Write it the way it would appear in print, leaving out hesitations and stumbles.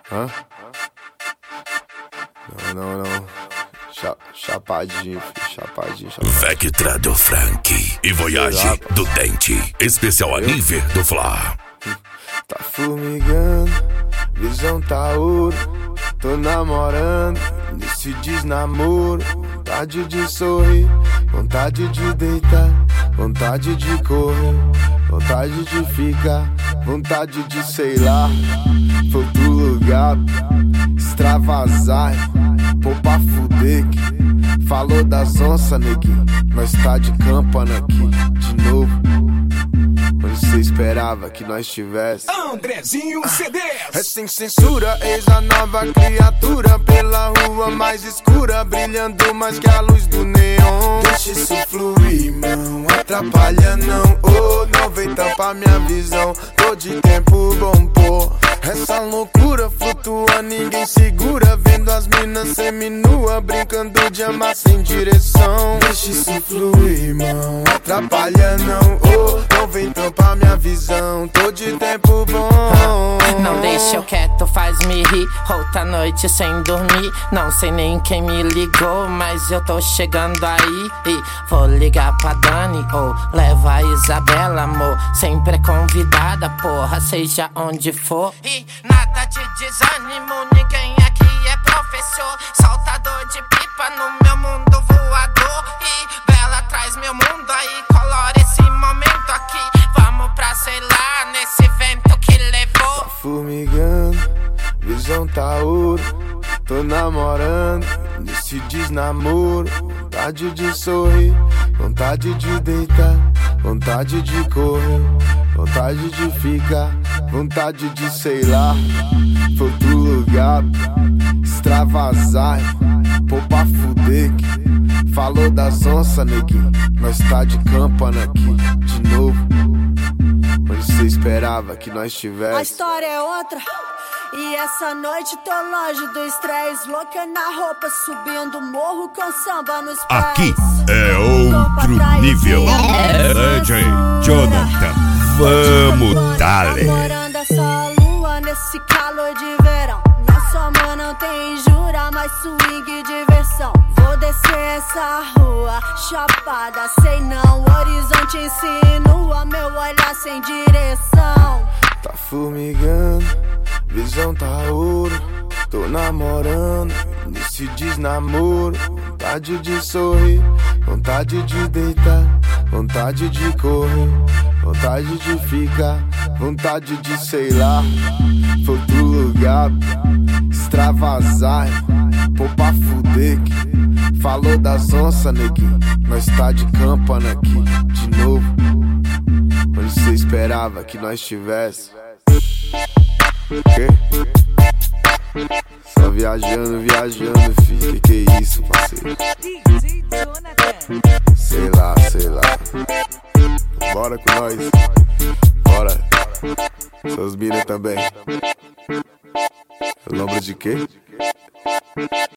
Hã? Não. Chapadinho, filho. Chapadinho. Vectrado Frank e Voyage do Dente. Especial a nível do Fla. Tá formigando, visão tá ouro. Tô namorando, nesse desnamoro. Vontade de sorrir, vontade de deitar, vontade de correr, vontade de ficar, vontade de sei lá. Foi pro lugar, extravasar, pô pra fuder que falou das onças, neguinho. Nós tá de campana aqui, de novo. Onde cê esperava que nós tivesse Andrezinho C10. É sem censura, eis a nova criatura pela rua mais escura, brilhando mais que a luz do neon. Deixa isso fluir, não atrapalha não. Oh, não vem tampar minha visão. Tô de tempo bom, pô. Essa loucura flutua, ninguém segura. Vendo as minas seminua, brincando de amar sem direção. Deixa isso fluir, não atrapalha não. Oh, não vem tampar minha visão. Tô de tempo bom. Não deixa eu quieto, faz-me rir. Outra noite sem dormir. Não sei nem quem me ligou, mas eu tô chegando aí. E vou ligar pra Dani ou leva a Isabela, amor. Sempre é convidada, porra, seja onde for. E nada de desânimo, ninguém aqui é professor. Soltador de pipa no meu mundo voador. E Bela traz meu mundo aí, colora esse momento aqui. Vamos pra, sei lá, nesse vento que levou. Tá formigando, visão tá ouro. Tô namorando, nesse desnamoro. Vontade de sorrir, vontade de deitar, vontade de correr, vontade de ficar, vontade de sei lá. Foi pro lugar, extravasar, pô pra fuder que falou das onças, neguinho. Nós tá de campana aqui, de novo. Onde cê esperava que nós tivesse. A história é outra. E essa noite tô longe do estresse. Louca na roupa, subindo morro com samba nos pés. Aqui é outro nível. DJ Jonathan, vamos dale. Namorando essa lua nesse calor de verão. Nossa amor não tem jura, mas swing e diversão. Vou descer essa rua chapada, sei não. Horizonte insinua, meu olhar sem direção. Tá formigando, visão tá ouro. Tô namorando, nesse desnamoro. Vontade de sorrir, vontade de deitar, vontade de correr, vontade de ficar, vontade de sei lá. Foi pro lugar, extravasar, pô pra fuder que falou das onças, neguinho. Nós tá de campana aqui, de novo. Onde cê esperava que nós tivesse. Quê? Só viajando, filho. Que é isso, parceiro? DJ Jonathan. Sei lá. Bora com nós. Bora. Seus mina também. Eu lembro de quê?